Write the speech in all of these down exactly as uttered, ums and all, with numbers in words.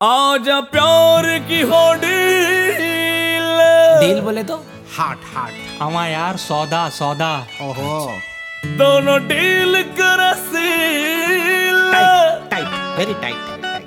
आजा प्यार की हो डील। डील बोले तो हार्ट हार्ट हमा यार सौदा सौदा। ओहो दोनों डील कर seal. Tight tight very tight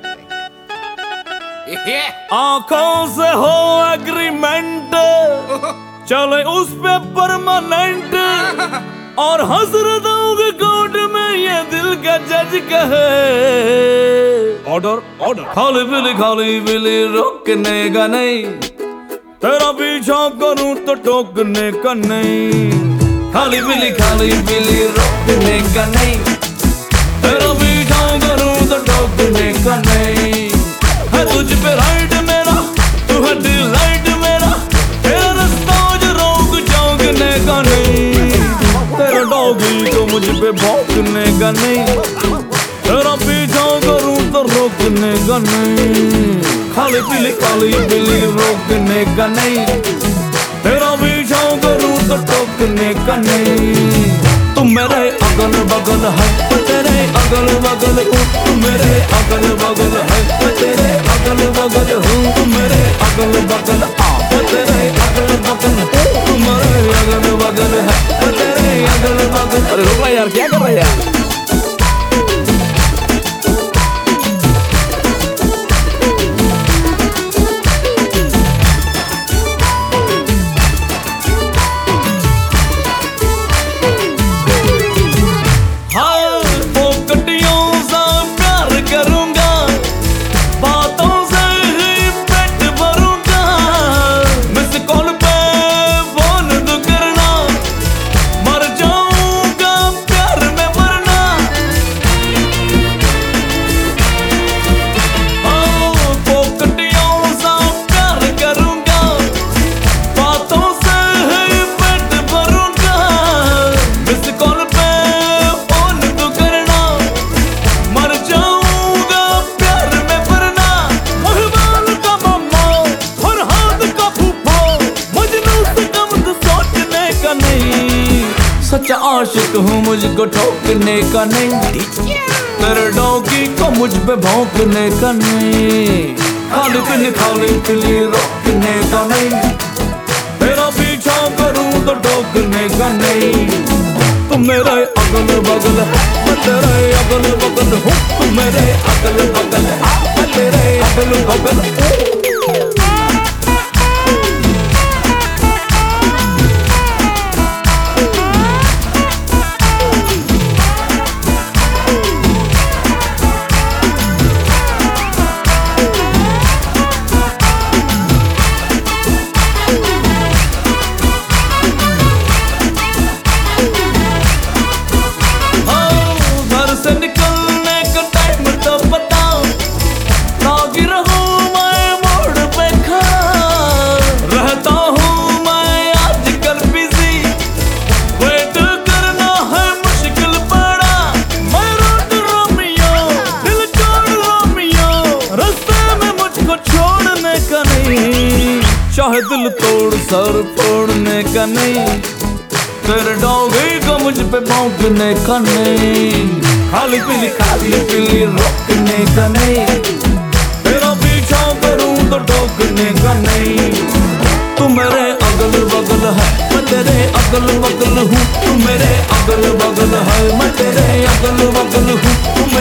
आंखों से हो एग्रीमेंट, चले उस पे परमानेंट। और हजरतों के कोर्ट में ये दिल का जज कहे ऑर्डर ऑर्डर। खाली बिली खाली बिली रोकने का नहीं, तेरा पीछा करूं तो टोकने का नहीं। खाली बिली खाली बिली रोकने का नहीं, तेरा पीछा करूं तो टोकने का नहीं। है तुझ पे राइट मेरा, तू है डिलाइट मेरा, तेरा रास्ता जो रोक चौंकने का नहीं। तेरा डॉगी तो मुझ पे भौंकने का नहीं, तेरा पीछा करूं तो रोकने का नहीं। खाली पीली काली बिल्ली रोकने का नहीं, तेरा पीछा करूं तो टोकने का नहीं। तुम मेरे अगल बगल है तो तेरे अगल बगल हूँ, तुम मेरे अगल बगल है तो तेरे अगल बगल हूँ। तुम मेरे अगल बगल आ तो तेरे अगल बगल हूँ, तुम मेरे अगल बगल है तो तेरे अगल बगल। अरे रुक यार, क्या कर रहा है यार? सच्चा आशिक हूँ, मुझको ठोकने का नहीं, तेरे डॉगी को मुझ पे भौंकने का नहीं। खाली पीली खाली पीली रोकने का नहीं, तेरा पीछा करूँ तो टोकने का नहीं। तुम मेरे अगल बगल है मैं तेरे अगल बगल हूँ, तुम मेरे अगल बगल है मैं तेरे अगल बगल हूँ। चाहे दिल तोड़ सर फोड़ने का नहीं, तेरे डॉगी को मुझ पे भौंकने का नहीं। खाली पीली खाली पीली रोकने का नहीं, तेरा पीछा करूं तो टोकने का नहीं। तू मेरे अगल बगल है मैं तेरे अगल बगल हूँ, तू मेरे अगल बगल है मैं तेरे अगल बगल हूँ।